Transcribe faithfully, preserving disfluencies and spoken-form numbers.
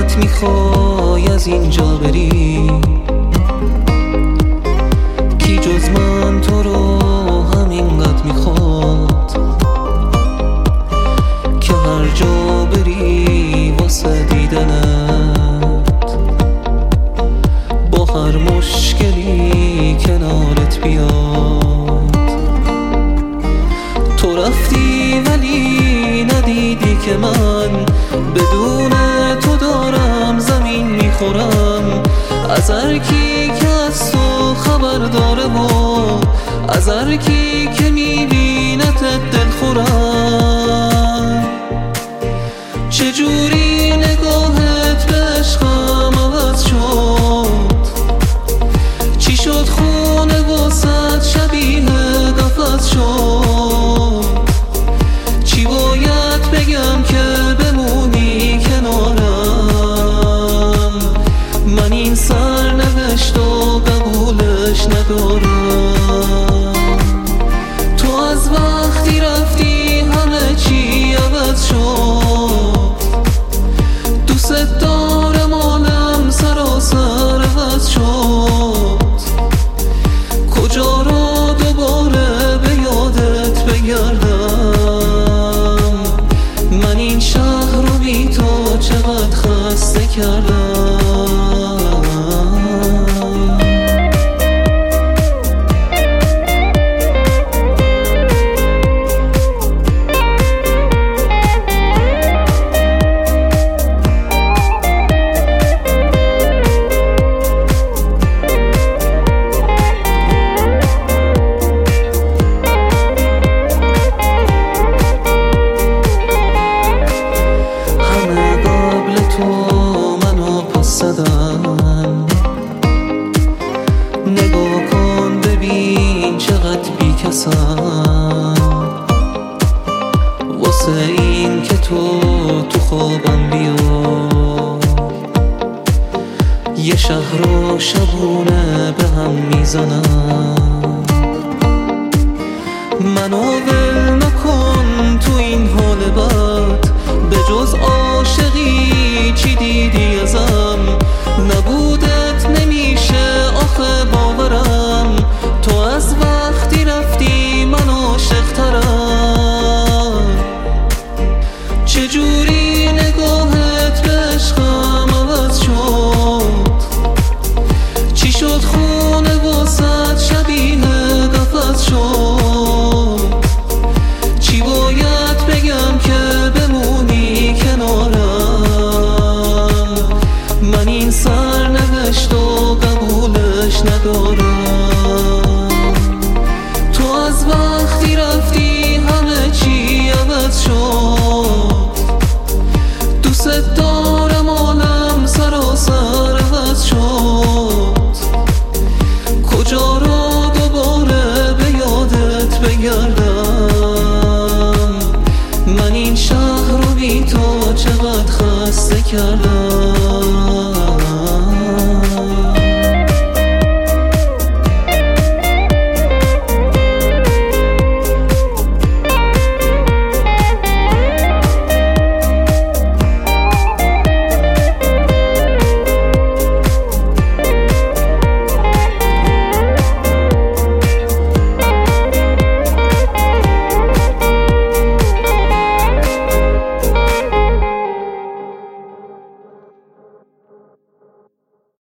انقدر میخوای از اینجا بری؟ کی جز من تو رو همینقدر میخواد که هر جا بری واسه دیدنت با هر مشکلی کنارت بیاد. تو رفتی ولی ندیدی که من بدون تو دارم زمین میخورم. از هر کی که از تو خبر داره و از هر کی که میبینت دل خورم. چجوری نگاهت به عشقم عوض شد؟ چی شد خونه واسد شبیه قفس شد؟ چی باید بگم که بمونی کنارم؟ من این سرنوشت و قبولش ندارم. تو از وقتی رفتی همه چی عوض شد. دوست دارم عالم سراسر عوض شد. کجا رو دوباره به یادت بگردم؟ من این شهر رو بی تو چقدر خسته کردم. نگاه کن ببین چقدر بی کسم واسه این که تو تو خوابم بیا. یه شهر و شبونه به هم میزنم منو